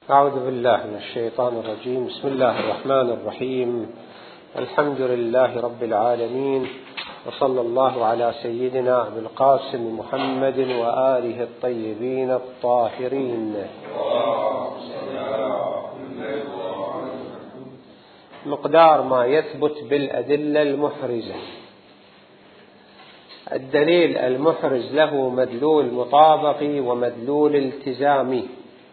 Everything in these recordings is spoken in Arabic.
أعوذ بالله من الشيطان الرجيم. بسم الله الرحمن الرحيم. الحمد لله رب العالمين، وصلى الله على سيدنا أبي القاسم محمد وآله الطيبين الطاهرين. مقدار ما يثبت بالأدلة المحرزة. الدليل المحرز له مدلول مطابقي ومدلول التزامي،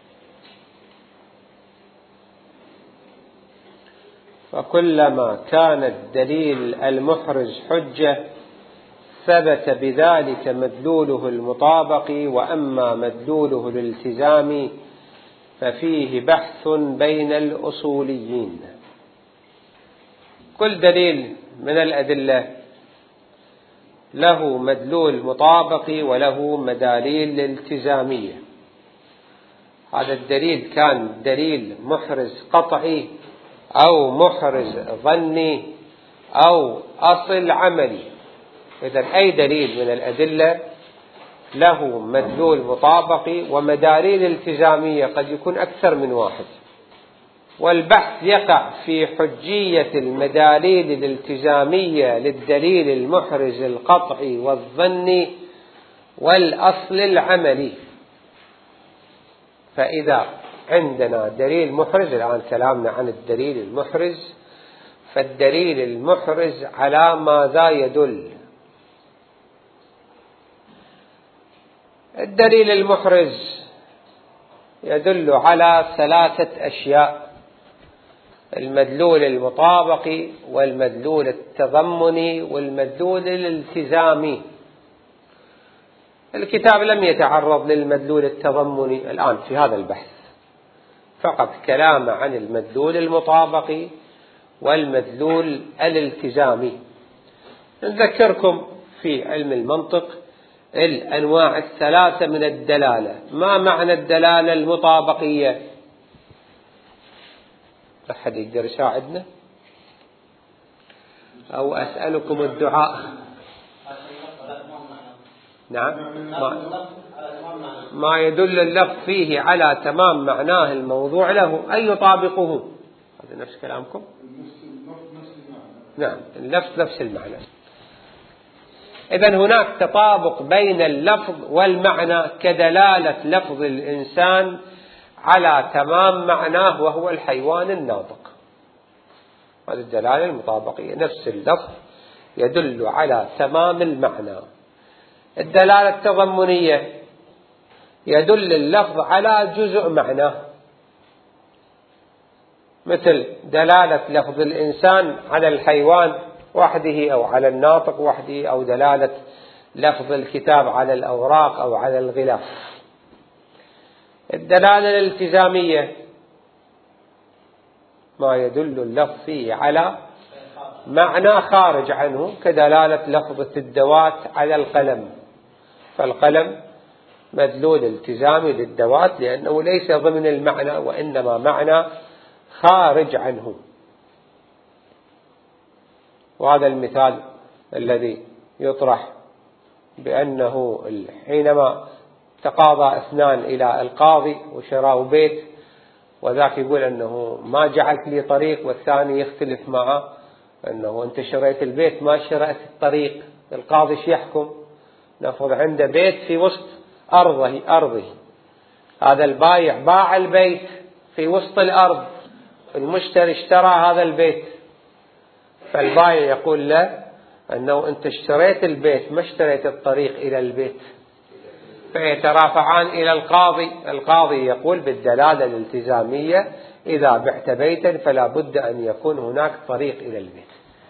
وكلما كان الدليل المحرز حجة ثبت بذلك مدلوله المطابقي، وأما مدلوله الالتزامي ففيه بحث بين الأصوليين. كل دليل من الأدلة له مدلول مطابقي وله مداليل التزامية. هذا الدليل كان دليل محرز قطعي أو محرز ظني أو أصل عملي. إذن أي دليل من الأدلة له مدلول مطابقي ومداليل التزامية، قد يكون أكثر من واحد، والبحث يقع في حجية المداليل الالتزامية للدليل المحرز القطعي والظني والأصل العملي. فإذا عندنا دليل محرز، الآن كلامنا عن الدليل المحرز، فالدليل المحرز على ماذا يدل؟ الدليل المحرز يدل على ثلاثة أشياء: المدلول المطابقي والمدلول التضمني والمدلول الالتزامي. الكتاب لم يتعرض للمدلول التضمني الآن في هذا البحث، فقط كلام عن المدلول المطابقي والمدلول الالتزامي. نذكركم في علم المنطق الأنواع الثلاثة من الدلالة. ما معنى الدلالة المطابقية؟ أحد يقدر يساعدنا؟ أو أسألكم الدعاء. نعم، ما يدل اللفظ فيه على تمام معناه الموضوع له أن يطابقه. هذا نفس كلامكم؟ نعم، اللفظ نفس المعنى. إذن هناك تطابق بين اللفظ والمعنى كدلالة لفظ الإنسان على تمام معناه وهو الحيوان الناطق. هذه الدلالة المطابقية، نفس اللفظ يدل على تمام المعنى. الدلالة التضمنية يدل اللفظ على جزء معناه، مثل دلالة لفظ الإنسان على الحيوان وحده أو على الناطق وحده، أو دلالة لفظ الكتاب على الأوراق أو على الغلاف. الدلالة الالتزامية ما يدل اللفظ فيه على معنى خارج عنه، كدلالة لفظة الدوات على القلم، فالقلم مدلول التزامي للدوات لأنه ليس ضمن المعنى وإنما معنى خارج عنه. وهذا المثال الذي يطرح بأنه حينما تقاضى اثنان إلى القاضي وشراه بيت، وذاك يقول أنه ما جعلت لي طريق، والثاني يختلف معه أنه أنت شريت البيت ما شريت الطريق. القاضي شو يحكم؟ نفرض عنده بيت في وسط أرضه، هذا البايع باع البيت في وسط الأرض، المشتري اشترى هذا البيت، فالبايع يقول له أنه أنت اشتريت البيت ما اشتريت الطريق إلى البيت، فيترافعان إلى القاضي. القاضي يقول بالدلالة الالتزامية إذا بعت بيتا فلا بد أن يكون هناك طريق إلى البيت.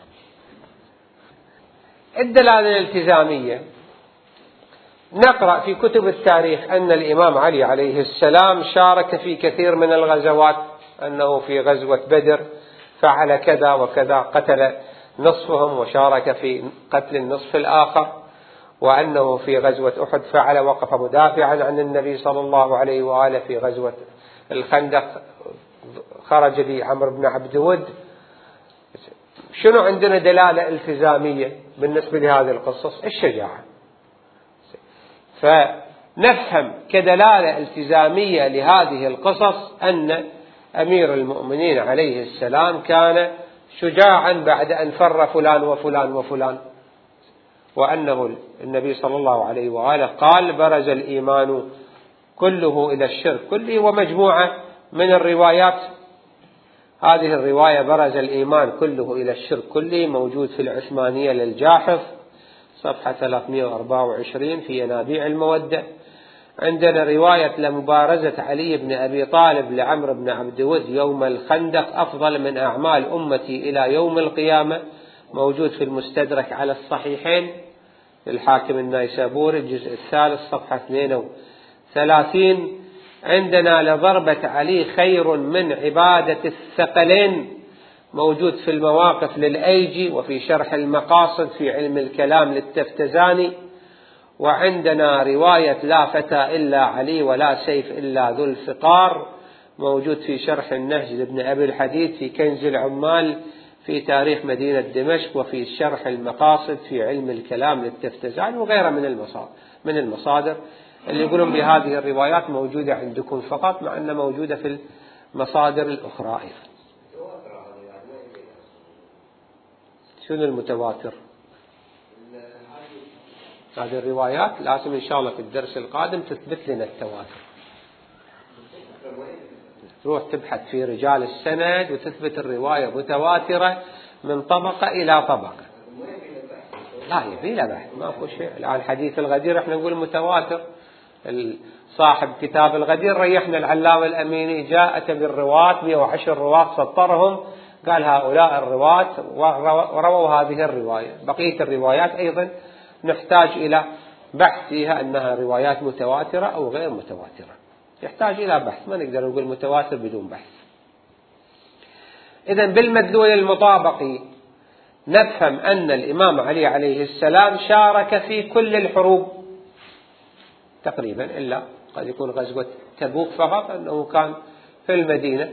الدلالة الالتزامية نقرأ في كتب التاريخ أن الإمام علي عليه السلام شارك في كثير من الغزوات، أنه في غزوة بدر فعل كذا وكذا، قتل نصفهم وشارك في قتل النصف الآخر، وأنه في غزوة أحد فعل وقف مدافعا عن النبي صلى الله عليه وآله، في غزوة الخندق خرج لي عمرو بن عبد ود. شنو عندنا دلالة التزامية بالنسبة لهذه القصص؟ الشجاعة. نفهم كدلالة التزامية لهذه القصص أن أمير المؤمنين عليه السلام كان شجاعا بعد أن فر فلان وفلان وفلان، وأنه النبي صلى الله عليه وآله قال برز الإيمان كله إلى الشرك كله. ومجموعة من الروايات، هذه الرواية برز الإيمان كله إلى الشرك كله موجود في العثمانية للجاحظ صفحة 324 في ينابيع المودة. عندنا رواية لمبارزة علي بن أبي طالب لعمرو بن عبد ود يوم الخندق أفضل من أعمال أمتي إلى يوم القيامة، موجود في المستدرك على الصحيحين للحاكم النيسابوري الجزء الثالث صفحة 32. عندنا لضربة علي خير من عبادة الثقلين، موجود في المواقف للأيجي وفي شرح المقاصد في علم الكلام للتفتزاني. وعندنا رواية لا فتى إلا علي ولا سيف إلا ذو الفقار، موجود في شرح النهج لابن أبي الحديد في كنز العمال في تاريخ مدينة دمشق وفي شرح المقاصد في علم الكلام للتفتزاني وغيرها من المصادر اللي يقولون بهذه الروايات موجودة عندكم فقط، مع أنها موجودة في المصادر الأخرى أيضا. شنو المتواتر؟ هذه الروايات لازم إن شاء الله في الدرس القادم تثبت لنا التواتر، تروح تبحث في رجال السند وتثبت الرواية متواترة من طبقة إلى طبقة. لا يبي له بحث، ماكو شيء. الآن حديث الغدير احنا نقول متواتر، صاحب كتاب الغدير ريحنا العلامة الأميني جاءت بالرواة 110 رواة سطرهم، قال هؤلاء الرواة ورووا هذه الرواية. بقية الروايات أيضا نحتاج إلى بحث فيها أنها روايات متواترة أو غير متواترة، يحتاج إلى بحث، ما نقدر نقول متواتر بدون بحث. إذن بالمدلول المطابقي نفهم أن الإمام علي عليه السلام شارك في كل الحروب تقريبا، إلا قد يكون غزوة تبوك فقط أنه كان في المدينة.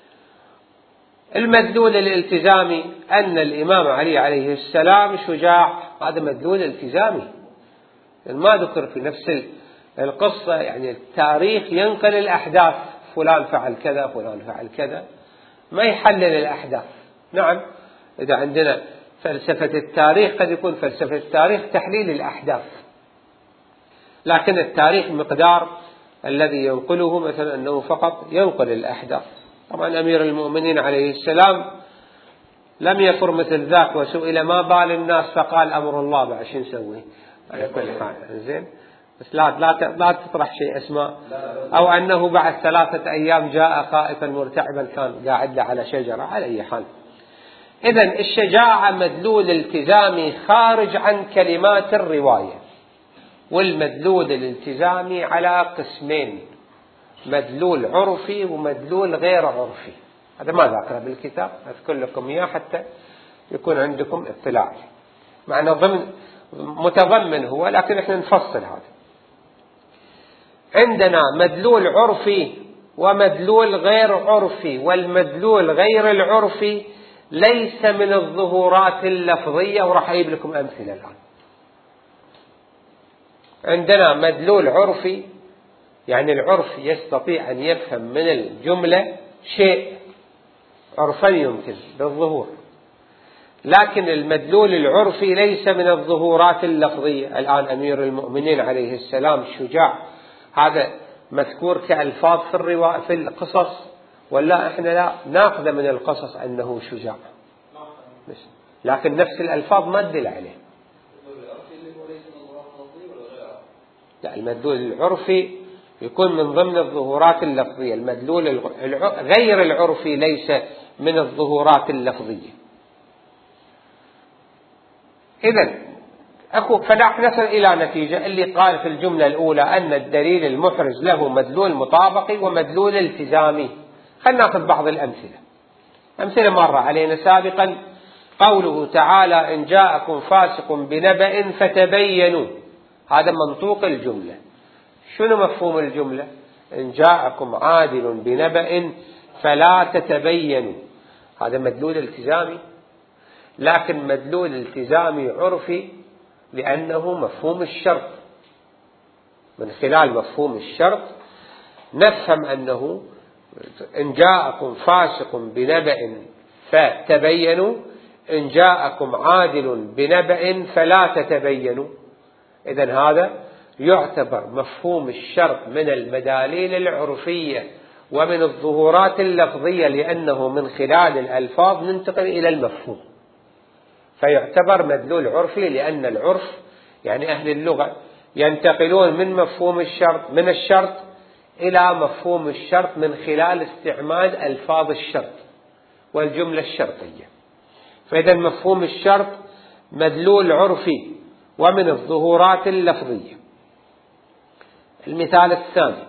المدلول الالتزامي أن الإمام علي عليه السلام شجاع، هذا مدلول التزامي ما ذكر في نفس القصة، يعني التاريخ ينقل الأحداث، فلان فعل كذا فلان فعل كذا، ما يحلل الأحداث. نعم إذا عندنا فلسفة التاريخ قد يكون فلسفة التاريخ تحليل الأحداث، لكن التاريخ مقدار الذي ينقله مثلا أنه فقط ينقل الأحداث. طبعا أمير المؤمنين عليه السلام لم يفر مثل ذاك، وسئل ما بال الناس فقال أمر الله، بعد شو نسوي على كل حال. زين، بس لا تطرح شيء اسماء، أو أنه بعد 3 أيام جاء خائفا مرتعبا كان قاعد له على شجرة، على أي حال. إذن الشجاعة مدلول التزامي خارج عن كلمات الرواية، والمدلول الالتزامي على قسمين، مدلول عرفي ومدلول غير عرفي. هذا ما ذكره بالكتاب، أذكر لكم إياه حتى يكون عندكم اطلاع، معنى متضمن هو، لكن احنا نفصل هذا. عندنا مدلول عرفي ومدلول غير عرفي، والمدلول غير العرفي ليس من الظهورات اللفظية، وراح أجيب لكم أمثلة الآن. عندنا مدلول عرفي، يعني العرف يستطيع أن يفهم من الجملة شيء عرفا يمكن بالظهور، لكن المدلول العرفي ليس من الظهورات اللفظية. الآن أمير المؤمنين عليه السلام شجاع، هذا مذكور كألفاظ في القصص، ولا إحنا لا ناخذ من القصص أنه شجاع، لكن نفس الألفاظ ما تدل عليه. لا، المدلول العرفي يكون من ضمن الظهورات اللفظية، المدلول غير العرفي ليس من الظهورات اللفظية. إذن فنحن نصل إلى نتيجة اللي قال في الجملة الأولى أن الدليل المحرز له مدلول مطابقي ومدلول التزامي. خلنا نأخذ بعض الأمثلة. أمثلة مرة علينا سابقا، قوله تعالى إن جاءكم فاسق بنبأ فتبينوا، هذا منطوق الجملة. شنو مفهوم الجملة؟ إن جاءكم عادل بنبأ فلا تتبينوا، هذا مدلول التزامي، لكن مدلول التزامي عرفي لأنه مفهوم الشرط. من خلال مفهوم الشرط نفهم أنه إن جاءكم فاسق بنبأ فتبينوا، إن جاءكم عادل بنبأ فلا تتبينوا. إذن هذا يعتبر مفهوم الشرط من المداليل العرفية ومن الظهورات اللفظية، لأنه من خلال الألفاظ ننتقل إلى المفهوم، فيعتبر مدلول عرفي، لأن العرف يعني أهل اللغة ينتقلون من مفهوم الشرط من الشرط إلى مفهوم الشرط من خلال استعمال ألفاظ الشرط والجملة الشرطية. فإذا مفهوم الشرط مدلول عرفي ومن الظهورات اللفظية. المثال الثاني: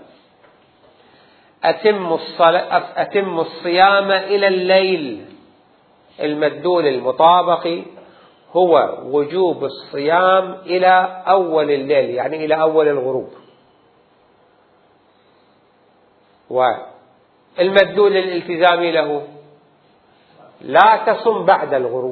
أتم الصيام إلى الليل. المدلول المطابقي هو وجوب الصيام إلى أول الليل، يعني إلى أول الغروب. والمدلول الالتزامي له: لا تصم بعد الغروب.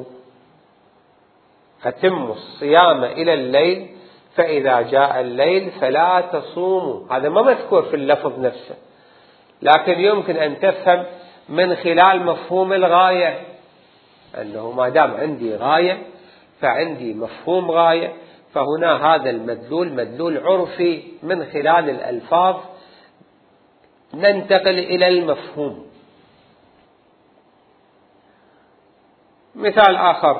أتم الصيام إلى الليل، فإذا جاء الليل فلا تصوموا. هذا ما مذكور في اللفظ نفسه، لكن يمكن أن تفهم من خلال مفهوم الغاية، أنه ما دام عندي غاية فعندي مفهوم غاية، فهنا هذا المدلول مدلول عرفي من خلال الألفاظ ننتقل إلى المفهوم. مثال آخر: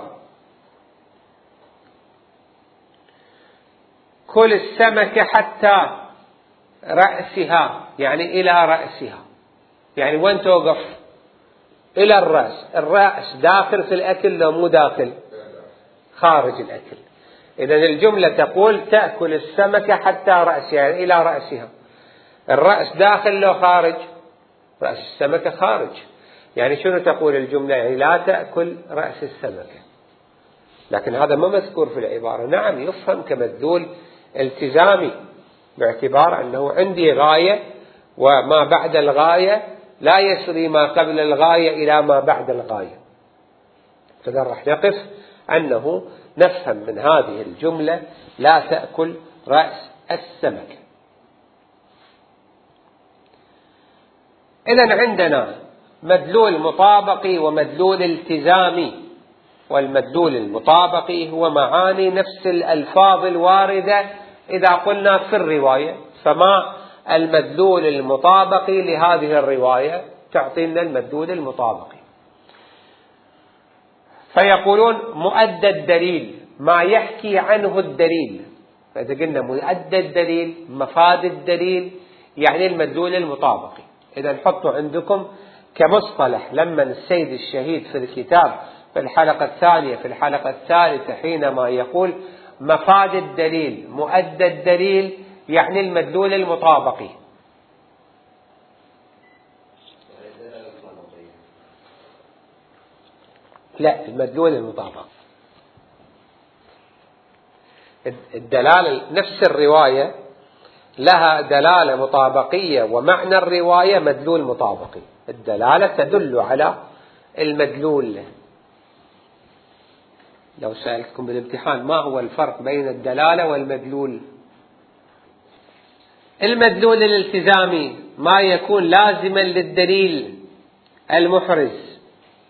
كل السمك حتى رأسها، يعني إلى رأسها، يعني وين توقف؟ إلى الرأس. الرأس داخل في الأكل لو مو داخل؟ خارج الأكل. إذن الجملة تقول تأكل السمكة حتى رأسها، يعني إلى رأسها. الرأس داخل لو خارج؟ رأس السمكة خارج. يعني شنو تقول الجملة؟ يعني لا تأكل رأس السمكة. لكن هذا ما مذكور في العبارة. نعم، يفهم كمدلول التزامي، باعتبار أنه عندي غاية، وما بعد الغاية لا يسري ما قبل الغاية إلى ما بعد الغاية. فإذا رح نقف أنه نفهم من هذه الجملة لا تأكل رأس السمكة. إذن عندنا مدلول مطابقي ومدلول التزامي. والمدلول المطابقي هو معاني نفس الألفاظ الواردة إذا قلنا في الرواية. فما المدلول المطابقي لهذه الرواية؟ تعطينا المدلول المطابقي. فيقولون مؤدى الدليل، ما يحكي عنه الدليل. فإذا قلنا مؤدى الدليل، مفاد الدليل، يعني المدلول المطابقي. إذا نحطه عندكم كمصطلح لما السيد الشهيد في الكتاب في الحلقة الثانية في الحلقة الثالثة حينما يقول مفاد الدليل مؤدى الدليل، يعني المدلول المطابقي. لا، المدلول المطابق. الدلالة نفس الرواية لها دلالة مطابقية، ومعنى الرواية مدلول مطابقي. الدلالة تدل على المدلول. لو سألتكم بالامتحان ما هو الفرق بين الدلالة والمدلول؟ المدلول الالتزامي ما يكون لازما للدليل المحرز.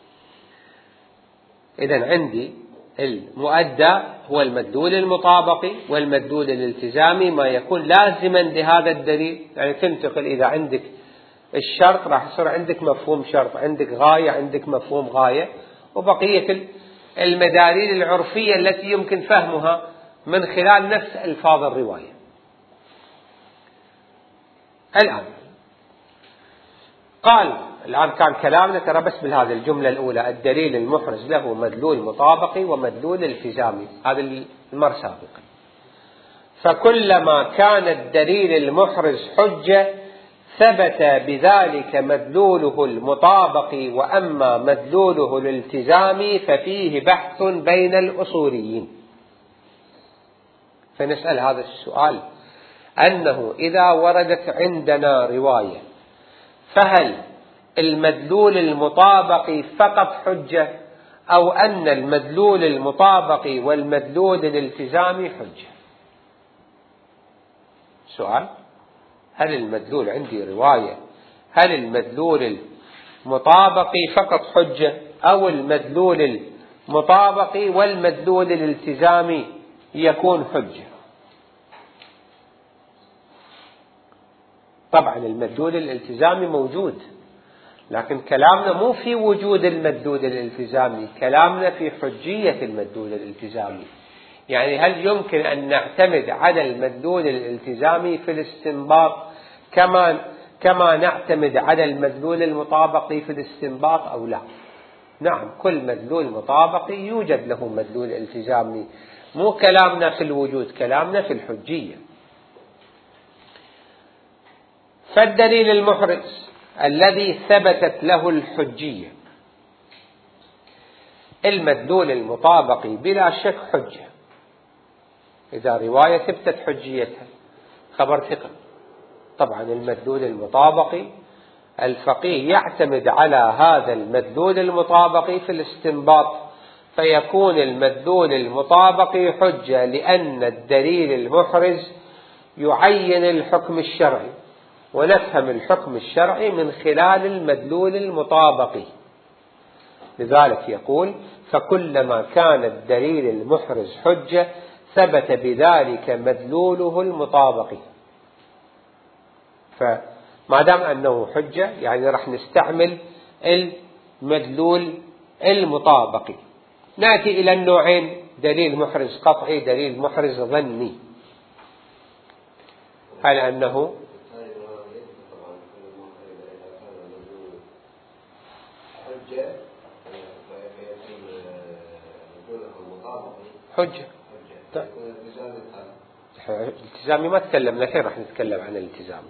إذن عندي المؤدى هو المدلول المطابقي، والمدلول الالتزامي ما يكون لازما لهذا الدليل. يعني تنتقل إذا عندك الشرط راح يصير عندك مفهوم شرط، عندك غاية عندك مفهوم غاية، وبقية المداليل العرفية التي يمكن فهمها من خلال نفس ألفاظ الرواية. الآن كان كلامنا ترى بس بهذه الجملة الأولى: الدليل المحرز له مدلول مطابقي ومدلول التزامي. هذا المرة سابقا. فكلما كان الدليل المحرز حجة ثبت بذلك مدلوله المطابقي، وأما مدلوله الالتزامي ففيه بحث بين الأصوليين. فنسأل هذا السؤال: أنه إذا وردت عندنا رواية فهل المدلول المطابقي فقط حجة، أو أن المدلول المطابقي والمدلول الالتزامي حجة؟ سؤال: هل المدلول عندي رواية، هل المدلول المطابقي فقط حجة، أو المدلول المطابقي والمدلول الالتزامي يكون حجة؟ طبعا المدلول الالتزامي موجود، لكن كلامنا مو في وجود المدلول الالتزامي، كلامنا في حجية المدلول الالتزامي. يعني هل يمكن أن نعتمد على المدلول الالتزامي في الاستنباط كما نعتمد على المدلول المطابقي في الاستنباط أو لا؟ نعم، كل مدلول مطابقي يوجد له مدلول التزامي. مو كلامنا في الوجود، كلامنا في الحجية. فالدليل المحرز الذي ثبتت له الحجية، المدلول المطابقي بلا شك حجة. إذا رواية ثبتت حجيتها خبر ثقة، طبعا المدلول المطابقي الفقيه يعتمد على هذا المدلول المطابقي في الاستنباط، فيكون المدلول المطابقي حجة، لأن الدليل المحرز يعين الحكم الشرعي، ونفهم الحكم الشرعي من خلال المدلول المطابقي. لذلك يقول: فكلما كان الدليل المحرز حجة ثبت بذلك مدلوله المطابقي. فما دام أنه حجة يعني راح نستعمل المدلول المطابقي. نأتي إلى النوعين: دليل محرز قطعي، دليل محرز ظني. هل أنه حجة؟ الالتزامي ما تكلمنا، كيف راح نتكلم عن الالتزامي؟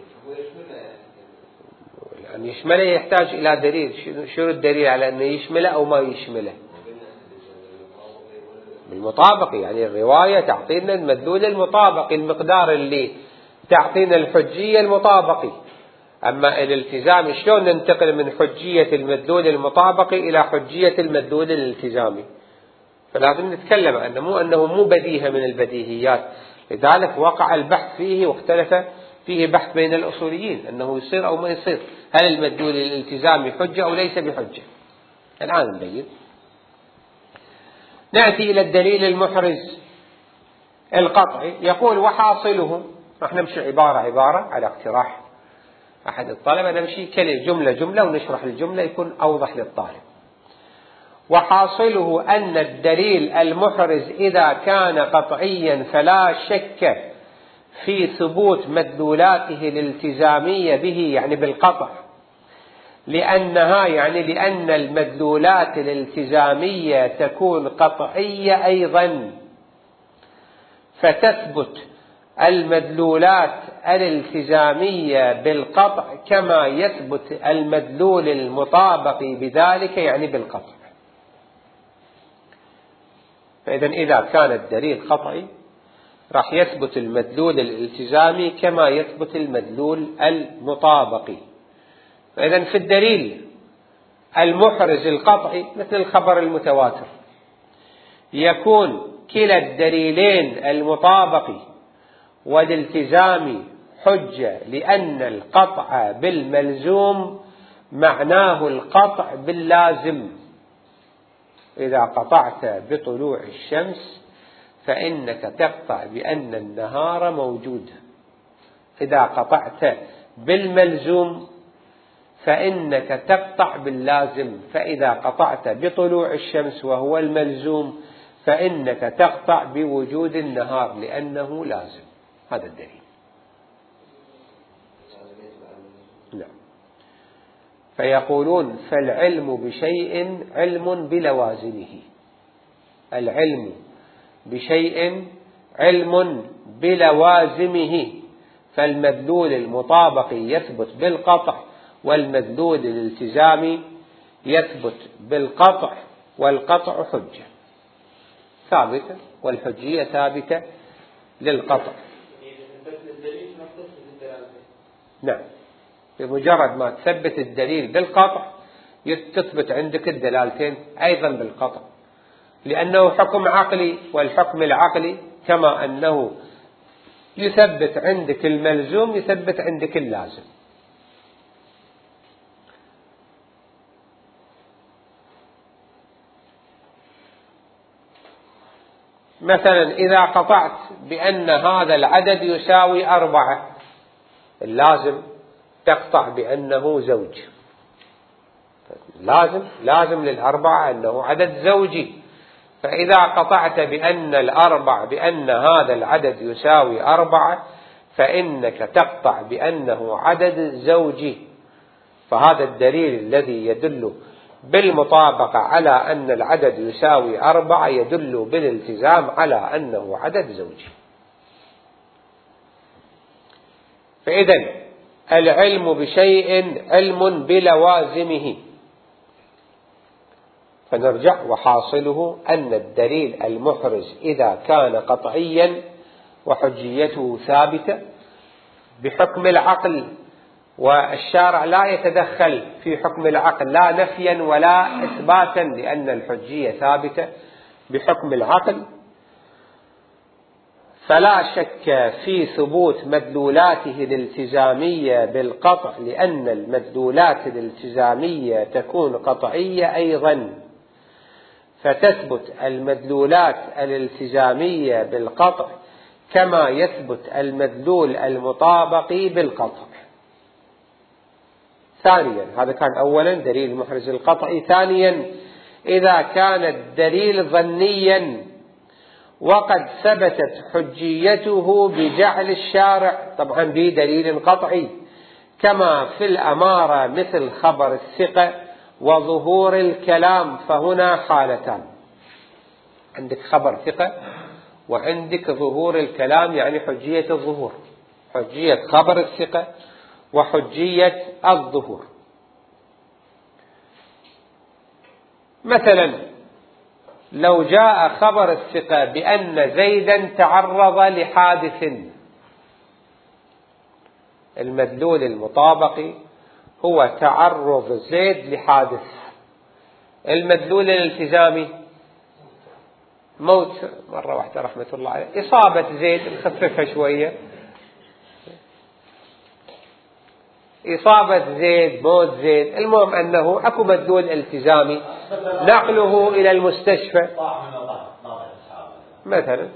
لأن يشمله يحتاج إلى دليل. شنو الدليل على أنه يشمله أو ما يشمله؟ بالمطابق، يعني الرواية تعطينا المدلول المطابقي، المقدار اللي تعطينا الحجية المطابقي. أما الالتزامي شلون ننتقل من حجية المدلول المطابقي إلى حجية المدلول الالتزامي؟ فلازم نتكلم عنه، مو أنه مو بديهة من البديهيات. لذلك وقع البحث فيه واختلف فيه بحث بين الأصوليين أنه يصير أو ما يصير، هل المدلول الالتزامي حجة أو ليس بحجة؟ الآن نبين. نأتي إلى الدليل المحرز القطعي. يقول: وحاصله، راح نمشي عبارة على اقتراح أحد الطلبة، نمشي جملة ونشرح الجملة يكون أوضح للطالب. وحاصله أن الدليل المحرز إذا كان قطعيا فلا شك في ثبوت مدلولاته الالتزامية به، يعني بالقطع، لأن المدلولات الالتزامية تكون قطعية أيضا، فتثبت المدلولات الالتزامية بالقطع كما يثبت المدلول المطابقي بذلك، يعني بالقطع. فإذا إذا كان الدليل قطعي راح يثبت المدلول الالتزامي كما يثبت المدلول المطابقي. فإذا في الدليل المحرز القطعي مثل الخبر المتواتر يكون كلا الدليلين المطابقي والالتزامي حجة، لأن القطع بالملزوم معناه القطع باللازم. إذا قطعت بطلوع الشمس فإنك تقطع بأن النهار موجود. إذا قطعت بالملزوم فإنك تقطع باللازم، فإذا قطعت بطلوع الشمس وهو الملزوم فإنك تقطع بوجود النهار لأنه لازم. هذا الدليل. نعم. فيقولون: فالعلم بشيء علم بلوازمه. العلم بشيء علم بلوازمه، فالمدلول المطابقي يثبت بالقطع، والمدلول الالتزامي يثبت بالقطع، والقطع حجة ثابتة والحجية ثابتة للقطع. نعم، بمجرد ما تثبت الدليل بالقطع تثبت عندك الدلالتين أيضا بالقطع، لأنه حكم عقلي، والحكم العقلي كما أنه يثبت عندك الملزوم يثبت عندك اللازم. مثلا إذا قطعت بأن هذا العدد يساوي 4، اللازم تقطع بأنه زوج، لازم للأربعة أنه عدد زوجي. فإذا قطعت بأن بأن هذا العدد يساوي 4، فإنك تقطع بأنه عدد زوجي. فهذا الدليل الذي يدل بالمطابقة على أن العدد يساوي 4 يدل بالالتزام على أنه عدد زوجي. فإذا العلم بشيء علم بلوازمه. فنرجع وحاصله أن الدليل المحرز إذا كان قطعيا وحجيته ثابتة بحكم العقل، والشارع لا يتدخل في حكم العقل لا نفيا ولا إثباتا، لأن الحجية ثابتة بحكم العقل، فلا شك في ثبوت مدلولاته الالتزامية بالقطع، لأن المدلولات الالتزامية تكون قطعية أيضا، فتثبت المدلولات الالتزامية بالقطع كما يثبت المدلول المطابقي بالقطع. ثانيا، هذا كان أولا دليل المحرز القطعي. ثانيا، إذا كان الدليل ظنيا وقد ثبتت حجيته بجعل الشارع طبعا بدليل قطعي، كما في الأمارة مثل خبر الثقة وظهور الكلام، فهنا حالتان: عندك خبر ثقة وعندك ظهور الكلام، يعني حجية الظهور، حجية خبر الثقة وحجية الظهور. مثلا لو جاء خبر الثقة بأن زيدا تعرض لحادث، المدلول المطابقي هو تعرض زيد لحادث. المدلول الالتزامي موت مرة واحدة رحمة الله عليه، إصابة زيد نخففها شوية، إصابة زيد، موت زيد، المهم أنه أكو مدلول التزامي نقله إلى المستشفى مثلا.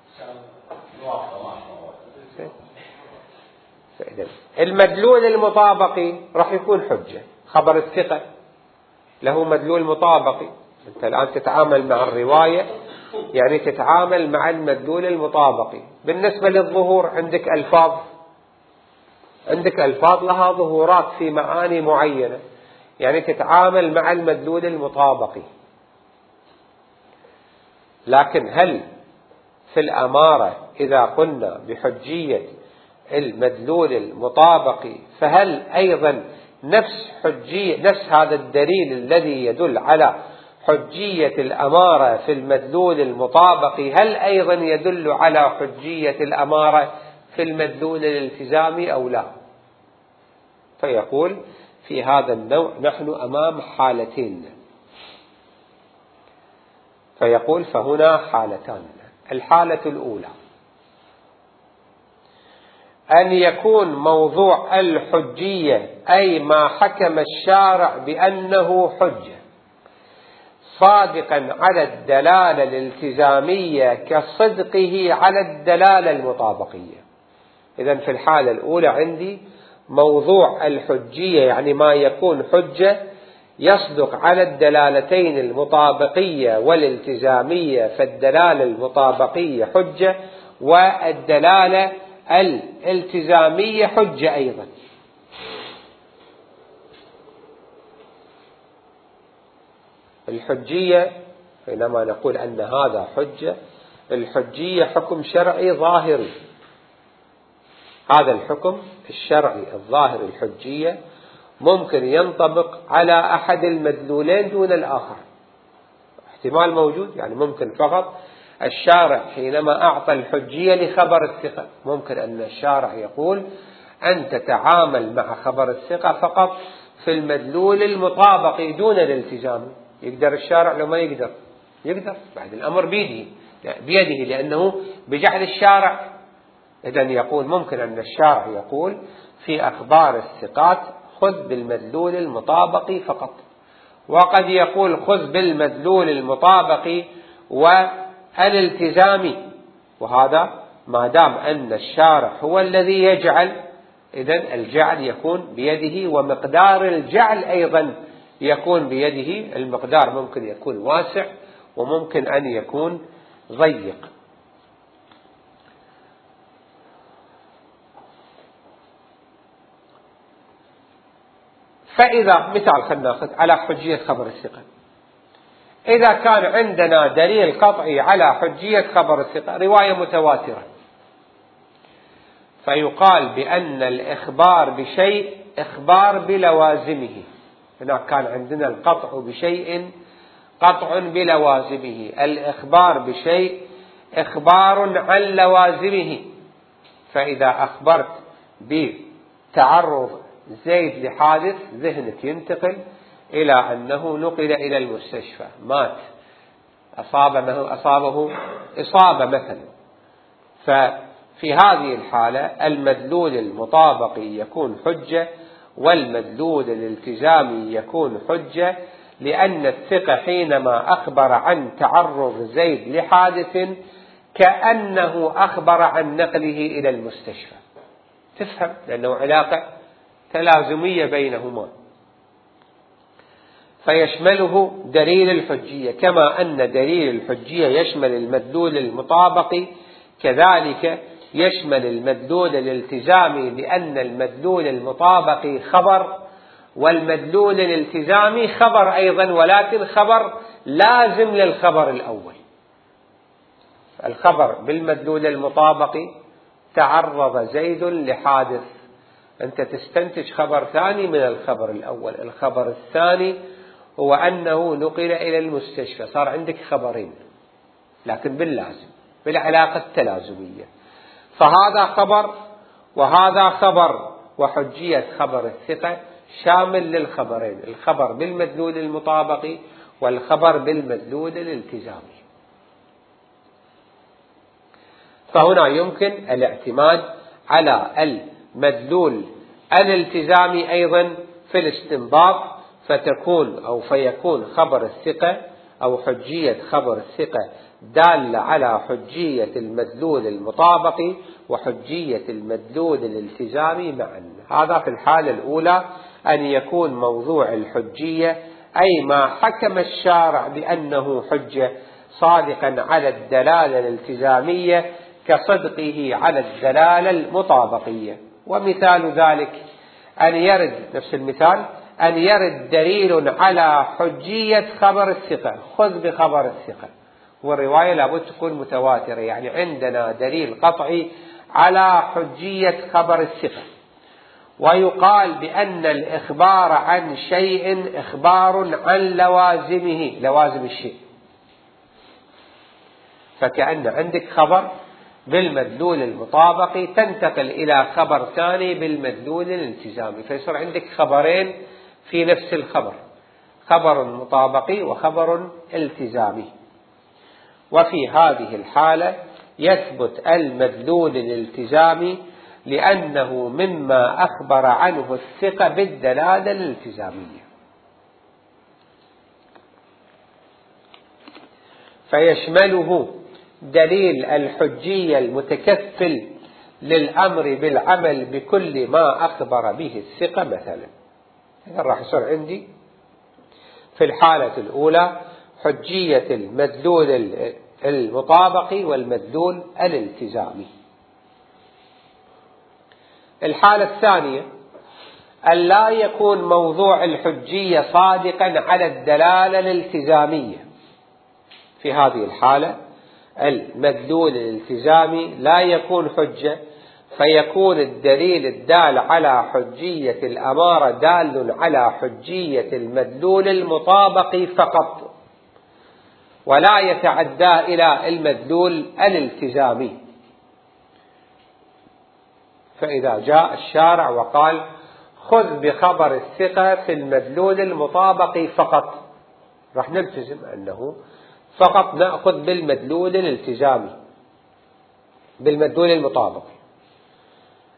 المدلول المطابقي راح يكون حجة. خبر الثقة له مدلول مطابقي، أنت الآن تتعامل مع الرواية يعني تتعامل مع المدلول المطابقي. بالنسبة للظهور عندك ألفاظ لها ظهورات في معاني معينة، يعني تتعامل مع المدلول المطابقي. لكن هل في الأمارة إذا قلنا بحجية المدلول المطابقي، فهل أيضا نفس هذا الدليل الذي يدل على حجية الأمارة في المدلول المطابقي، هل أيضا يدل على حجية الأمارة في المدلول الالتزامي أو لا؟ فيقول في هذا النوع نحن أمام حالتين، فيقول فهنا حالتان. الحالة الأولى أن يكون موضوع الحجية أي ما حكم الشارع بأنه حجة صادقا على الدلالة الالتزامية كصدقه على الدلالة المطابقية. إذن في الحالة الأولى عندي موضوع الحجية يعني ما يكون حجة يصدق على الدلالتين المطابقية والالتزامية، فالدلالة المطابقية حجة والدلالة الالتزامية حجة أيضا. الحجية حينما نقول أن هذا حجة، الحجية حكم شرعي ظاهري، هذا الحكم الشرعي الظاهر الحجية ممكن ينطبق على أحد المدلولين دون الآخر، احتمال موجود، يعني ممكن فقط الشارع حينما أعطى الحجية لخبر الثقة ممكن أن الشارع يقول أن تتعامل مع خبر الثقة فقط في المدلول المطابق دون الالتزام. يقدر الشارع لو ما يقدر بعد الأمر بيده لأنه بجعل الشارع إذن يقول ممكن أن الشارع يقول في أخبار الثقات خذ بالمدلول المطابق فقط، وقد يقول خذ بالمدلول المطابق والالتزامي، وهذا ما دام أن الشارع هو الذي يجعل إذن الجعل يكون بيده، ومقدار الجعل أيضا يكون بيده. المقدار ممكن يكون واسع وممكن أن يكون ضيق. فإذا مثال خلينا ناخذ على حجية خبر الثقة، إذا كان عندنا دليل قطعي على حجية خبر الثقة رواية متواترة، فيقال بأن الإخبار بشيء إخبار بلوازمه. هناك كان عندنا القطع بشيء قطع بلوازمه، الإخبار بشيء إخبار عن لوازمه. فإذا أخبرت بتعرض زيد لحادث ذهنك ينتقل إلى أنه نقل إلى المستشفى، مات، أصابه إصابة مثلا. ففي هذه الحالة المدلول المطابقي يكون حجة والمدلول الالتزامي يكون حجة، لأن الثقة حينما أخبر عن تعرض زيد لحادث كأنه أخبر عن نقله إلى المستشفى. تفهم؟ لأنه علاقة تلازمية بينهما، فيشمله دليل الحجية. كما أن دليل الحجية يشمل المدلول المطابقي، كذلك يشمل المدلول الالتزامي، لأن المدلول المطابقي خبر والمدلول الالتزامي خبر أيضا، ولكن خبر لازم للخبر الأول. الخبر بالمدلول المطابقي تعرض زيد لحادث، أنت تستنتج خبر ثاني من الخبر الأول. الخبر الثاني هو أنه نقل إلى المستشفى، صار عندك خبرين لكن باللازم بالعلاقة التلازمية. فهذا خبر وهذا خبر، وحجية خبر الثقة شامل للخبرين، الخبر بالمدلول المطابقي والخبر بالمدلول الالتزامي. فهنا يمكن الاعتماد على المدلول الالتزامي أيضا في الاستنباط، فيكون خبر الثقة أو حجية خبر الثقة دالة على حجية المدلول المطابقي وحجية المدلول الالتزامي معا. هذا في الحالة الأولى أن يكون موضوع الحجية أي ما حكم الشارع بأنه حجة صادقا على الدلالة الالتزامية كصدقه على الدلالة المطابقية. ومثال ذلك أن يرد نفس المثال أن يرد دليل على حجية خبر الثقة، خذ بخبر الثقة، والرواية لابد تكون متواترة، يعني عندنا دليل قطعي على حجية خبر الثقة، ويقال بأن الإخبار عن شيء إخبار عن لوازمه، لوازم الشيء. فكأن عندك خبر بالمدلول المطابقي تنتقل إلى خبر ثاني بالمدلول الالتزامي، فيصير عندك خبرين في نفس الخبر، خبر مطابقي وخبر التزامي. وفي هذه الحالة يثبت المدلول الالتزامي لأنه مما أخبر عنه الثقة بالدلالة الالتزامية. فيشمله دليل الحجية المتكفل للأمر بالعمل بكل ما أخبر به الثقة مثلا. إذا راح يصير عندي في الحالة الأولى حجية المدلول المطابقي والمدلول الالتزامي. الحالة الثانية أن لا يكون موضوع الحجية صادقا على الدلالة الالتزامية. في هذه الحالة المدلول الالتزامي لا يكون حجة، فيكون الدليل الدال على حجية الأمارة دال على حجية المدلول المطابقي فقط، ولا يتعدى إلى المدلول الالتزامي. فإذا جاء الشارع وقال خذ بخبر الثقة في المدلول المطابقي فقط، راح نلتزم أنه فقط نأخذ بالمدلول الالتزامي بالمدلول المطابقي.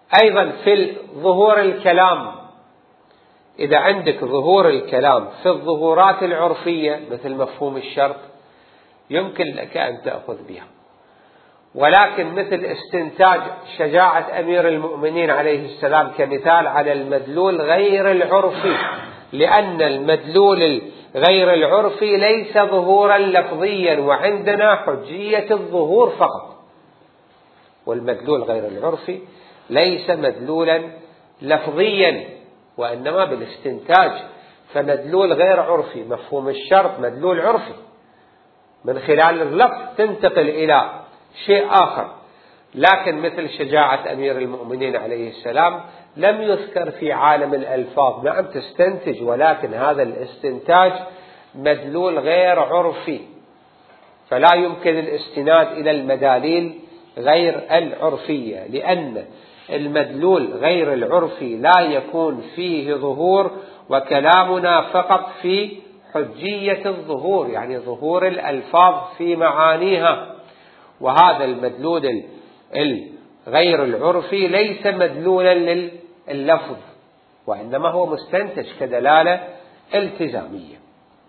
أيضا في ظهور الكلام، إذا عندك ظهور الكلام في الظهورات العرفية مثل مفهوم الشرط يمكن لك أن تأخذ بها، ولكن مثل استنتاج شجاعة أمير المؤمنين عليه السلام كمثال على المدلول غير العرفي، لأن المدلول غير العرفي ليس ظهورا لفظيا، وعندنا حجية الظهور فقط، والمدلول غير العرفي ليس مدلولا لفظيا وإنما بالاستنتاج. فمدلول غير عرفي مفهوم الشرط مدلول عرفي، من خلال اللفظ تنتقل إلى شيء آخر، لكن مثل شجاعة أمير المؤمنين عليه السلام لم يذكر في عالم الألفاظ. نعم تستنتج، ولكن هذا الاستنتاج مدلول غير عرفي، فلا يمكن الاستناد إلى المداليل غير العرفية، لأن المدلول غير العرفي لا يكون فيه ظهور، وكلامنا فقط في حجية الظهور، يعني ظهور الألفاظ في معانيها. وهذا المدلول الغير العرفي ليس مدلولا لللفظ، وإنما هو مستنتج كدلالة التزامية.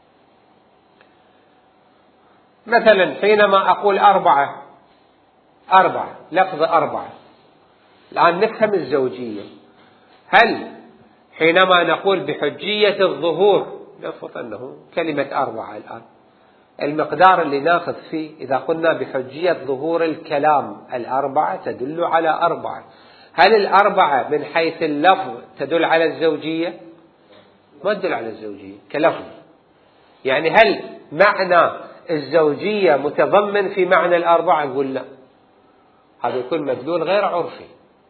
مثلا حينما أقول أربعة لفظ أربعة، الآن نفهم الزوجية. هل حينما نقول بحجية الظهور نفرض أنه كلمة أربعة الآن المقدار اللي ناخذ فيه، إذا قلنا بحجية ظهور الكلام الأربعة تدل على أربعة، هل الأربعة من حيث اللفظ تدل على الزوجية؟ ما تدل على الزوجية كلفظ. يعني هل معنى الزوجية متضمن في معنى الأربعة؟ نقول لا، هذا يكون مدلول غير عرفي،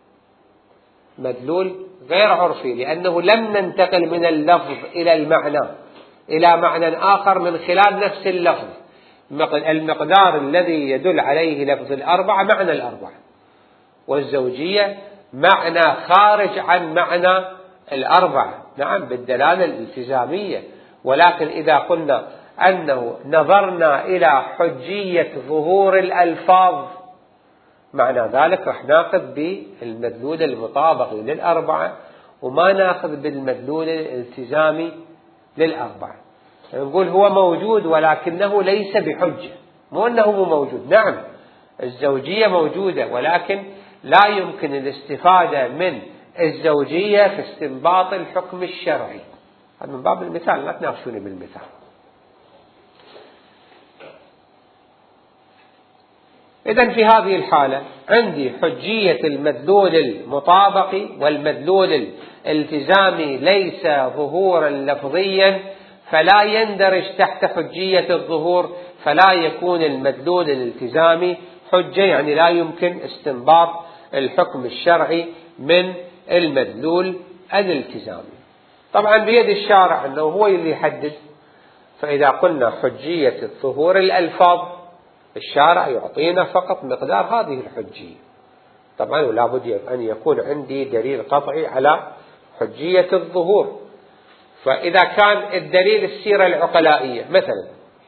مدلول غير عرفي، لأنه لم ننتقل من اللفظ إلى المعنى إلى معنى آخر من خلال نفس اللفظ. المقدار الذي يدل عليه لفظ الأربعة معنى الأربعة، والزوجية معنى خارج عن معنى الأربعة، نعم بالدلالة الالتزامية. ولكن إذا قلنا أنه نظرنا إلى حجية ظهور الألفاظ، معنى ذلك رح ناخذ بالمدلول المطابق للأربعة وما ناخذ بالمدلول الالتزامي للأربعة. نقول هو موجود ولكنه ليس بحجة، مو أنه مو موجود، نعم الزوجية موجودة، ولكن لا يمكن الاستفادة من الزوجية في استنباط الحكم الشرعي. هذا من باب المثال، لا تناقشوني بالمثال. إذن في هذه الحالة عندي حجية المدلول المطابق والمدلول الالتزامي ليس ظهورا لفظيا، فلا يندرج تحت حجية الظهور، فلا يكون المدلول الالتزامي حجة، يعني لا يمكن استنباط الحكم الشرعي من المدلول الالتزامي. طبعا بيد الشارع أنه هو اللي يحدد، فإذا قلنا حجية الظهور الألفاظ الشارع يعطينا فقط مقدار هذه الحجية. طبعا ولا بد أن يكون عندي دليل قطعي على حجية الظهور. فإذا كان الدليل السيرة العقلائية مثلا،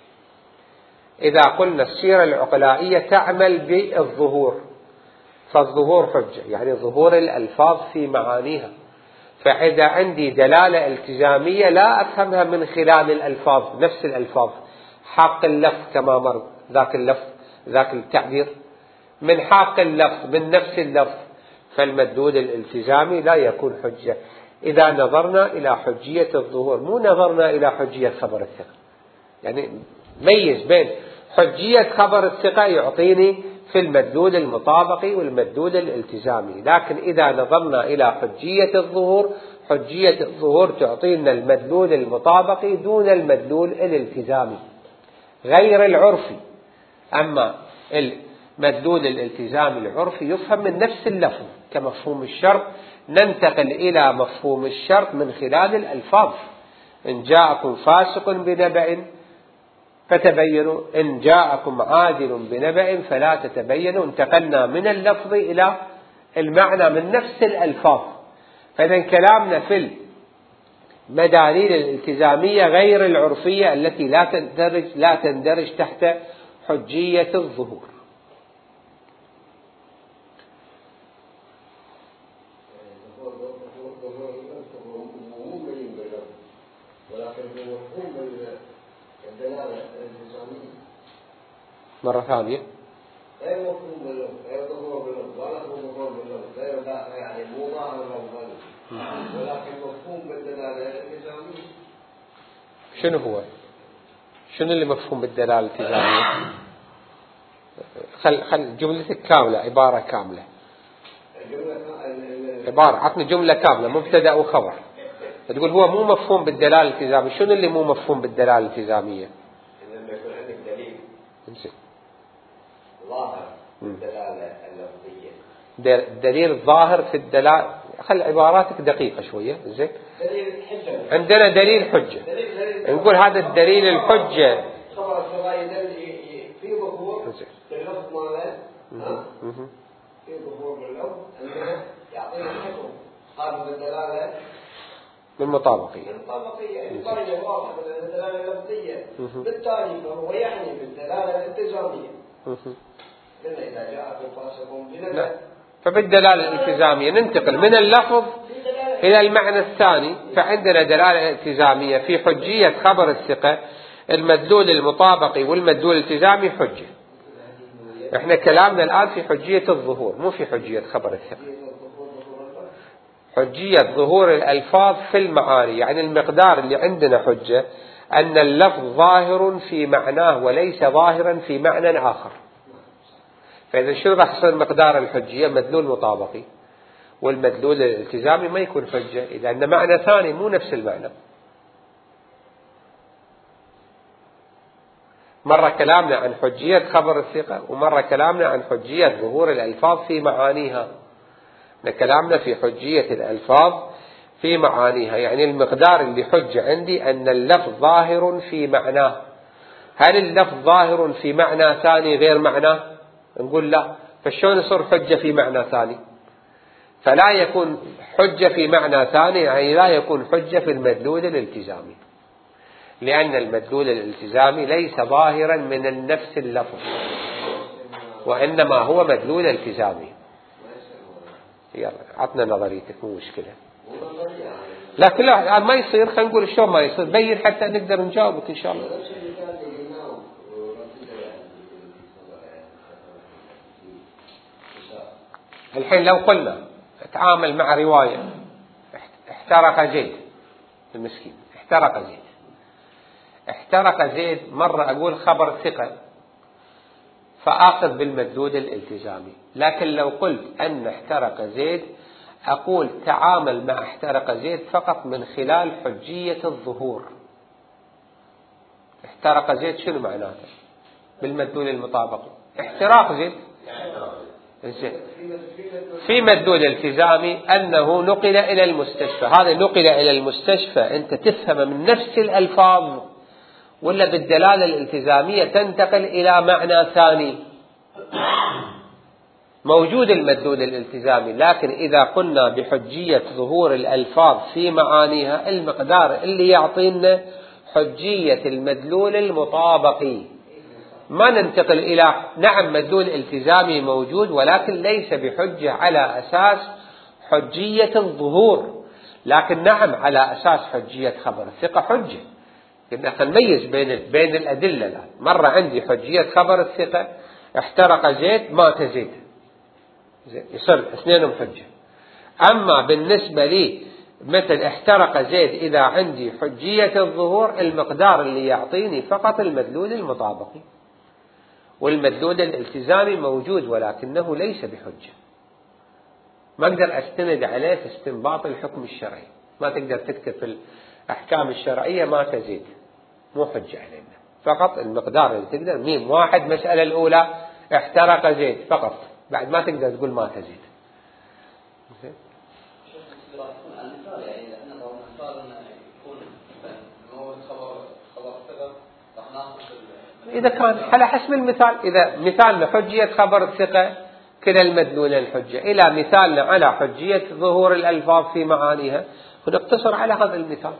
إذا قلنا السيرة العقلائية تعمل بالظهور، فالظهور حجة، يعني ظهور الألفاظ في معانيها. فإذا عندي دلالة التزامية لا أفهمها من خلال الألفاظ، نفس الألفاظ، حق اللفظ كما مر ذاك اللفظ ذاك التعبير، من حق اللفظ من نفس اللفظ، فالمدلول الالتزامي لا يكون حجة إذا نظرنا إلى حجية الظهور، مو نظرنا إلى حجية خبر الثقة. يعني ميز بين حجية خبر الثقة يعطيني في المدلول المطابقي والمدلول الالتزامي، لكن إذا نظرنا إلى حجية الظهور، حجية الظهور تعطينا المدلول المطابقي دون المدلول الالتزامي غير العرفي. أما المدلول الالتزامي العرفي يفهم من نفس اللفظ كمفهوم الشرط، ننتقل إلى مفهوم الشرط من خلال الألفاظ. إن جاءكم فاسق بنبأ فتبينوا، إن جاءكم عادل بنبأ فلا تتبينوا. انتقلنا من اللفظ إلى المعنى من نفس الألفاظ. فإذا كلامنا في المداليل الالتزامية غير العرفية التي لا تندرج تحت حجية الظهور. مرة ثانية. غير مفهوم باللفظ، غير ظهور باللفظ، ولا هو ظهور باللفظ، غير يعني مو ظاهر لفظا، ولكن مفهوم بالدلالة الالتزامية. شنو هو؟ شنو اللي مفهوم بالدلالة الالتزامية؟ خل جملتك كاملة، عبارة كاملة. عبارة، عطني جملة كاملة، مبتدأ وخبر. تقول هو مو مفهوم بالدلالة الالتزامية، شنو اللي مو مفهوم بالدلالة الالتزامية؟ لما يكون عندك دليل ظاهر في الدلالة اللفظية. دليل ظاهر في الدلالة، خل عباراتك دقيقة شوية، زين. دليل حجة. عندنا دليل حجة. نقول هذا الدليل الحجة. خبر الصغير في ظهور باللفظ ماله، في ظهور باللفظ أنه يعطينا حكم هذا الدلالة بالمطابقية. المطابقية القرية واضحة بالدلالة اللفظية، بالتالي فهو يعني بالدلالة الالتزامية. لأن إذا جاءكم فاسق بنبأ، فبالدلالة الالتزامية ننتقل من اللفظ إلى المعنى الثاني، فعندنا دلالة التزامية في حجية خبر الثقة، المدلول المطابقي والمدلول الالتزامي حجة. احنا كلامنا الآن في حجية الظهور، مو في حجية خبر الثقة. حجية ظهور الألفاظ في المعاني، يعني المقدار اللي عندنا حجة أن اللفظ ظاهر في معناه وليس ظاهرا في معنى آخر. فإذا شنو راح يصير مقدار الحجية؟ مدلول مطابقي، والمدلول الالتزامي ما يكون حجة إذا أن معنى ثاني مو نفس المعنى. مرة كلامنا عن حجية خبر الثقة، ومرة كلامنا عن حجية ظهور الألفاظ في معانيها. كلامنا في حجية الألفاظ في معانيها، يعني المقدار اللي حجة عندي أن اللفظ ظاهر في معناه. هل اللفظ ظاهر في معنى ثاني غير معناه؟ نقول لا. فشون يصير حجة في معنى ثاني؟ فلا يكون حجة في معنى ثاني، يعني لا يكون حجة في المدلول الالتزامي، لأن المدلول الالتزامي ليس ظاهرا من نفس اللفظ، وإنما هو مدلول التزامي. يلا عطنا نظريتك، مو مشكلة. لكن لا ما يصير، خلينا نقول شلون ما يصير، بين حتى نقدر نجاوبك إن شاء الله. الحين لو قلنا اتعامل مع رواية احترق زيد المسكين، احترق زيد، مرة أقول خبر ثقة فآخذ بالمدلول الالتزامي. لكن لو قلت أن احترق زيد أقول تعامل مع احترق زيد فقط من خلال حجية الظهور. احترق زيد شنو معناته بالمدلول المطابق؟ احتراق زيد. في مدلول التزامي أنه نقل إلى المستشفى، هذا نقل إلى المستشفى أنت تفهم من نفس الألفاظ ولا بالدلالة الالتزامية تنتقل إلى معنى ثاني؟ موجود المدلول الالتزامي، لكن إذا قلنا بحجية ظهور الألفاظ في معانيها، المقدار اللي يعطينا حجية المدلول المطابقي. ما ننتقل إلى نعم مدلول التزامي موجود ولكن ليس بحجة على أساس حجية الظهور، لكن نعم على أساس حجية خبر الثقة حجة. كنا نميز بين الأدلة الآن. مرة عندي حجية خبر الثقة احترق زيد مات زيد، يصير اثنينهم حجة. أما بالنسبة لي مثل احترق زيد إذا عندي حجية الظهور، المقدار اللي يعطيني فقط المدلول المطابقي، والمدلول الالتزامي موجود ولكنه ليس بحجة. ما أقدر أستند عليه في استنباط الحكم الشرعي. ما تقدر تكتب في الأحكام الشرعية ما تزيد، مو حجة علينا. فقط المقدار اللي تقدر ميم واحد مسألة الأولى احترق زيد فقط، بعد ما تقدر تقول ما تزيد. إذا كان على حسب المثال، إذا مثالنا حجية خبر الثقة كذا المدلول الحجة، إلى مثالنا على حجية ظهور الألفاظ في معانيها ونقتصر على هذا المثال.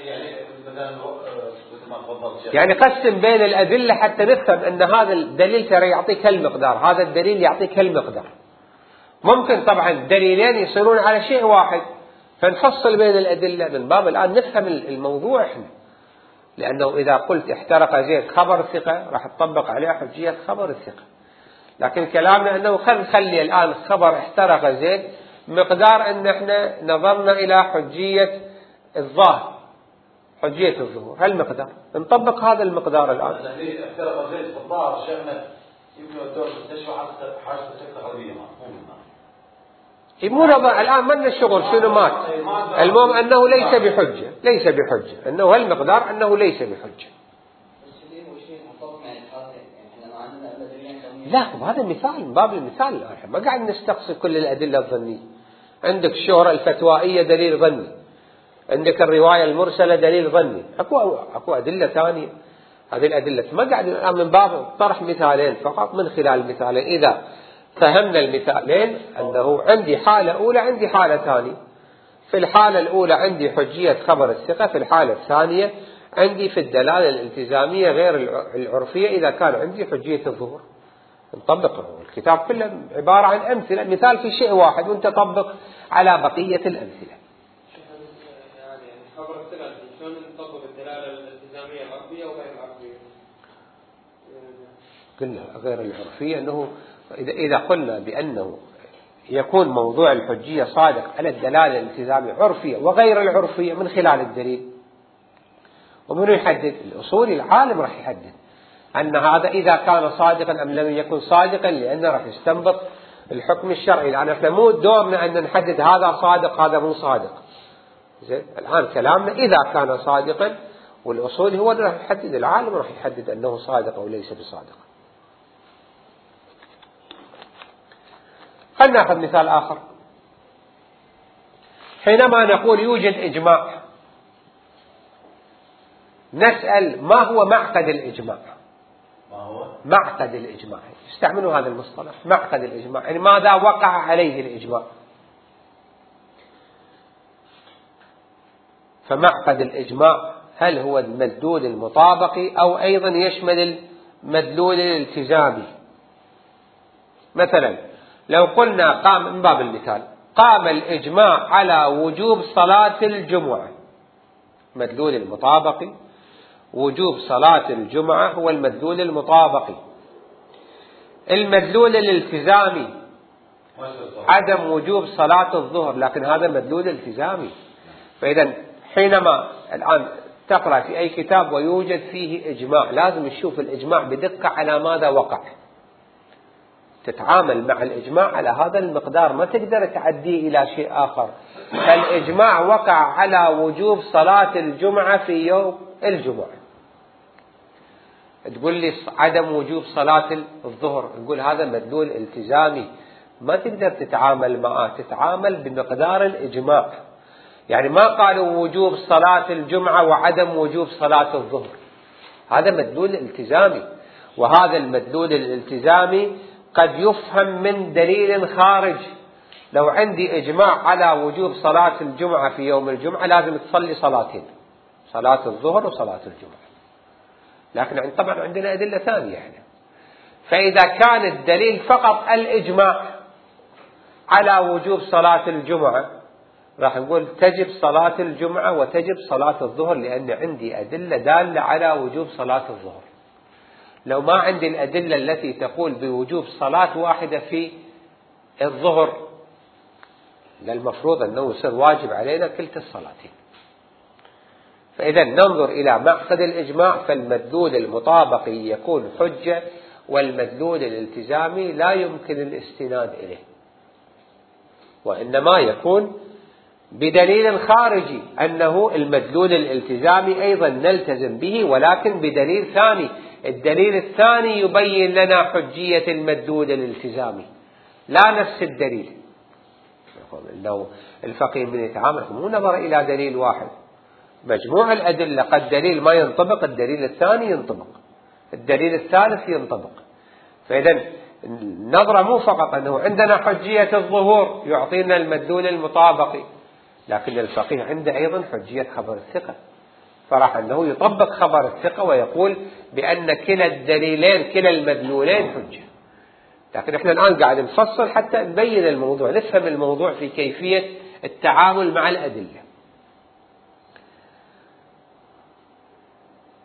يعني قسم بين الأدلة حتى نفهم أن هذا الدليل ترى يعطيك المقدار، هذا الدليل يعطيك المقدار. ممكن طبعا دليلين يصيرون على شيء واحد، فنفصل بين الأدلة من باب الآن نفهم الموضوع إحنا. لأنه إذا قلت احترق زيت خبر الثقة راح تطبق عليه حجية خبر الثقة. لكن كلامنا أنه خلي الآن خبر احترق زيت مقدار أن احنا نظرنا إلى حجية الظاهر، حجية الظهور، هالمقدار نطبق هذا المقدار الآن. احترق زيت في الظاهر شيخنا يمكن الدور المستشفى حاجة سكتة قلبية مو نظر الآن من الشغل شنو مات. المهم أنه ليس بحجة، ليس بحجة، أنه هالمقدار أنه ليس بحجة. لا هذا مثال من باب المثال، ما قاعد نستقصي كل الأدلة الظنية. عندك الشهرة الفتوائية دليل ظني، عندك الرواية المرسلة دليل ظني، أكو أدلة ثانية. هذه الأدلة ما قاعد الآن من باب طرح مثالين فقط. من خلال المثالين إذا فهمنا المثالين أنه عندي حالة أولى عندي حالة ثانية. في الحالة الأولى عندي حجية خبر الثقة، في الحالة الثانية عندي في الدلالة الالتزامية غير العرفية إذا كان عندي حجية الظهور. نطبق الكتاب كله عبارة عن أمثلة، مثال في شيء واحد وانت طبق على بقية الأمثلة. يعني خبر الثقة شلون نطبق الدلالة الالتزامية العرفية وغير العرفية؟ قلنا غير العرفية أنه إذا قلنا بأنه يكون موضوع الحجية صادق على الدلالة الالتزامية عرفية وغير العرفية من خلال الدليل. ومن يحدد؟ الأصولي العالم راح يحدد أن هذا إذا كان صادقا أم لم يكن صادقا، لأنه راح يستنبط الحكم الشرعي. لأن احنا مو دورنا أن نحدد هذا صادق هذا مو صادق. زين الآن كلامنا إذا كان صادقا، والأصول هو اللي راح يحدد، العالم راح يحدد أنه صادق أو ليس بصادق. خلنا نأخذ مثال آخر. حينما نقول يوجد إجماع نسأل ما هو معقد الإجماع؟ ما هو؟ معقد الإجماع، يستعملوا هذا المصطلح معقد الإجماع، يعني ماذا وقع عليه الإجماع. فمعقد الإجماع هل هو المدلول المطابقي أو أيضا يشمل المدلول الالتزامي؟ مثلا لو قلنا قام من باب المثال قام الإجماع على وجوب صلاة الجمعة، مدلول المطابقي وجوب صلاة الجمعة هو المدلول المطابقي. المدلول الالتزامي عدم وجوب صلاة الظهر، لكن هذا مدلول التزامي. فإذا حينما الآن تقرأ في أي كتاب ويوجد فيه إجماع لازم تشوف الإجماع بدقة على ماذا وقع، تتعامل مع الإجماع على هذا المقدار، ما تقدر تعديه إلى شيء آخر. فالإجماع وقع على وجوب صلاة الجمعة في يوم الجمعة، تقول لي عدم وجوب صلاة الظهر، نقول هذا مدلول التزامي ما تقدر تتعامل معه، تتعامل بمقدار الإجماع. يعني ما قالوا وجوب صلاة الجمعة وعدم وجوب صلاة الظهر، هذا مدلول التزامي. وهذا المدلول الالتزامي قد يفهم من دليل خارج. لو عندي إجماع على وجوب صلاة الجمعة في يوم الجمعة لازم تصلي صلاتين، صلاة الظهر وصلاة الجمعة، لكن طبعا عندنا أدلة ثانية احنا. فإذا كان الدليل فقط الإجماع على وجوب صلاة الجمعة راح نقول تجب صلاة الجمعة وتجب صلاة الظهر، لأن عندي أدلة دالة على وجوب صلاة الظهر. لو ما عندي الأدلة التي تقول بوجوب صلاة واحدة في الظهر للمفروض أنه يصير واجب علينا كلتا الصلاتين. فإذا ننظر إلى معقد الإجماع، فالمدلول المطابقي يكون حجة، والمدلول الالتزامي لا يمكن الاستناد إليه، وإنما يكون بدليل خارجي، أنه المدلول الالتزامي أيضا نلتزم به ولكن بدليل ثاني. الدليل الثاني يبين لنا حجية المدلول الالتزامي، لا نفس الدليل. لو الفقيه من يتعامل مو نظر إلى دليل واحد، مجموع الأدلة، قد دليل ما ينطبق الدليل الثاني ينطبق، الدليل الثالث ينطبق. فإذا النظرة مو فقط أنه عندنا حجية الظهور يعطينا المدلول المطابقي، لكن الفقيه عنده أيضا حجية خبر الثقة، فراح أنه يطبق خبر الثقة ويقول بأن كلا الدليلين كلا المدلولين حجة. لكن احنا الآن قاعد نفصل حتى نبين الموضوع، نفهم الموضوع في كيفية التعامل مع الأدلة.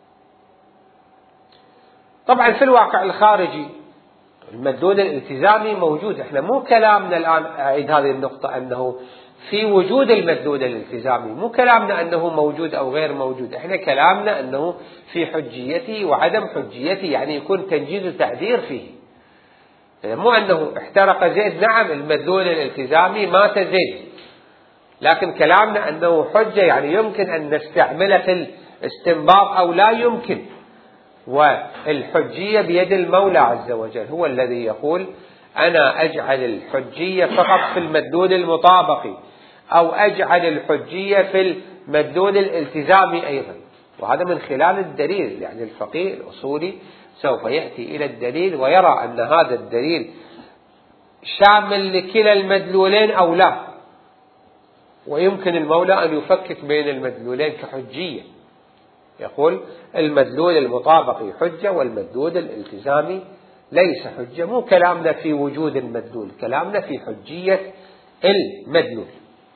طبعا في الواقع الخارجي المدلول الالتزامي موجود. احنا مو كلامنا الآن، أعيد هذه النقطة، أنه في وجود المدلول الالتزامي، مو كلامنا أنه موجود أو غير موجود، احنا كلامنا أنه في حجيته وعدم حجيته، يعني يكون تنجيز وتعذير فيه. مو أنه احترق زيد، نعم المدلول الالتزامي مات زيد، لكن كلامنا أنه حجة، يعني يمكن أن نستعمله في الاستنباط أو لا يمكن. والحجية بيد المولى عز وجل، هو الذي يقول أنا أجعل الحجية فقط في المدلول المطابقي، أو أجعل الحجية في المدلول الالتزامي أيضا، وهذا من خلال الدليل. يعني الفقيه الأصولي سوف يأتي إلى الدليل ويرى أن هذا الدليل شامل لكلا المدلولين أو لا، ويمكن المولى أن يفكك بين المدلولين كحجية، يقول المدلول المطابقي حجة والمدلول الالتزامي ليس حجة. مو كلامنا في وجود المدلول، كلامنا في حجية المدلول.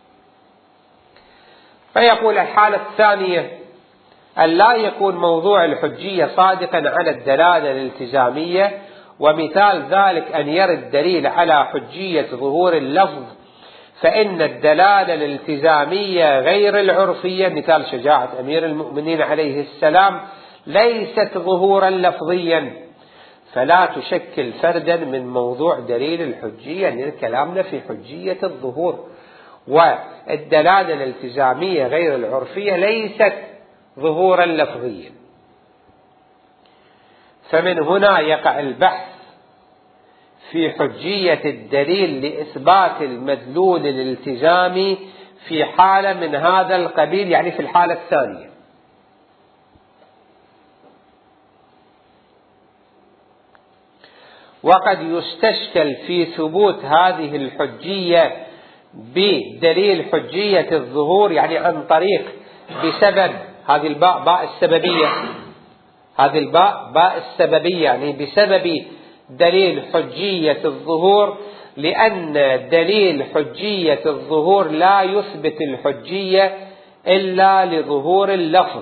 فيقول الحالة الثانية أن لا يكون موضوع الحجية صادقا على الدلالة الالتزامية، ومثال ذلك أن يرد دليل على حجية ظهور اللفظ، فإن الدلالة الالتزامية غير العرفية، مثال شجاعة أمير المؤمنين عليه السلام، ليست ظهورا لفظيا، فلا تشكل فردا من موضوع دليل الحجية. يعني كلامنا في حجية الظهور، والدلالة الالتزامية غير العرفية ليست ظهورا لفظيا. فمن هنا يقع البحث في حجية الدليل لإثبات المدلول الالتزامي في حالة من هذا القبيل، يعني في الحالة الثانية. وقد يستشكل في ثبوت هذه الحجية بدليل حجية الظهور، يعني عن طريق بسبب هذه الباء باء السببية، هذه الباء باء السببية، يعني بسبب دليل حجية الظهور، لأن دليل حجية الظهور لا يثبت الحجية إلا لظهور اللفظ،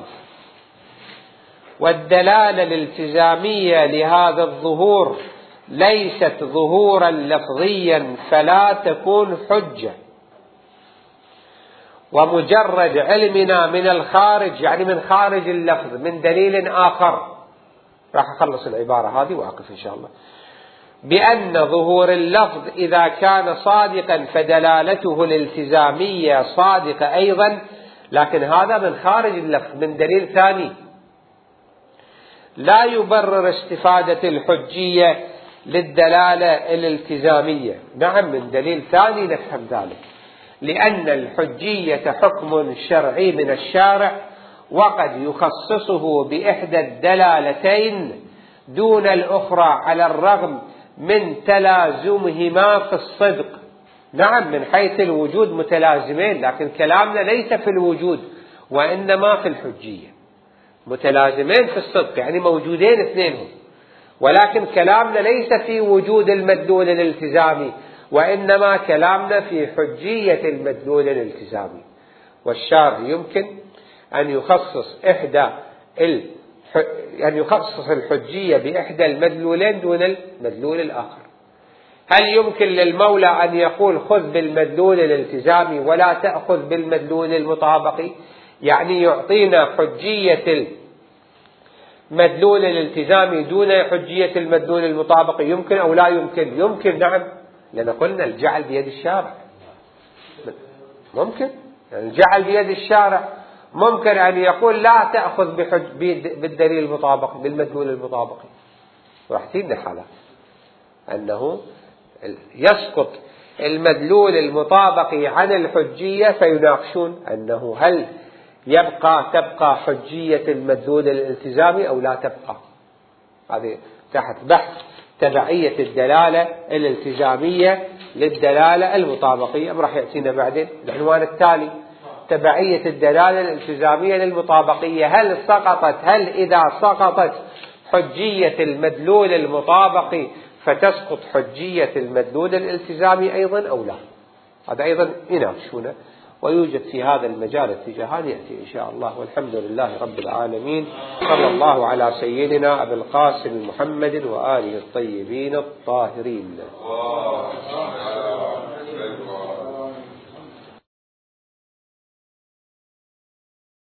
والدلالة الالتزامية لهذا الظهور ليست ظهورا لفظيا فلا تكون حجة. ومجرد علمنا من الخارج، يعني من خارج اللفظ، من دليل آخر، راح أخلص العبارة هذه وأقف إن شاء الله، بأن ظهور اللفظ إذا كان صادقا فدلالته الالتزامية صادقة أيضا، لكن هذا من خارج اللفظ من دليل ثاني، لا يبرر استفادة الحجية للدلالة الالتزامية. نعم من دليل ثاني نفهم ذلك، لأن الحجية حكم شرعي من الشارع، وقد يخصصه بإحدى الدلالتين دون الأخرى على الرغم من تلازمهما في الصدق. نعم من حيث الوجود متلازمين، لكن كلامنا ليس في الوجود وإنما في الحجية. متلازمين في الصدق يعني موجودين اثنينهم، ولكن كلامنا ليس في وجود المدلول الالتزامي، وإنما كلامنا في حجية المدلول الالتزامي. والشارع يمكن أن يخصص يخصص الحجية بإحدى المدلولين دون المدلول الآخر. هل يمكن للمولى أن يقول خذ بالمدلول الالتزامي ولا تأخذ بالمدلول المطابقي؟ يعني يعطينا حجية المدلول الالتزامي دون حجية المدلول المطابقي، يمكن أو لا يمكن؟ يمكن نعم، لأن قلنا الجعل بيد الشارع، ممكن يعني الجعل بيد الشارع، ممكن أن يقول لا تأخذ بالدليل المطابق بالمدلول المطابقي، راح تيجي حالات أنه يسقط المدلول المطابقي عن الحجية، فيناقشون أنه هل تبقى حجية المدلول الالتزامي أو لا تبقى. هذه تحت بحث تبعية الدلالة الالتزامية للدلالة المطابقية، راح يأتينا بعدين العنوان التالي، تبعية الدلالة الالتزامية للمطابقية. هل إذا سقطت حجية المدلول المطابقي فتسقط حجية المدلول الالتزامي أيضا أو لا؟ هذا أيضا يناقشونه. ويوجد في هذا المجال اتجاهات يأتي إن شاء الله. والحمد لله رب العالمين. صلى الله على سيدنا أبي القاسم محمد وآله الطيبين الطاهرين.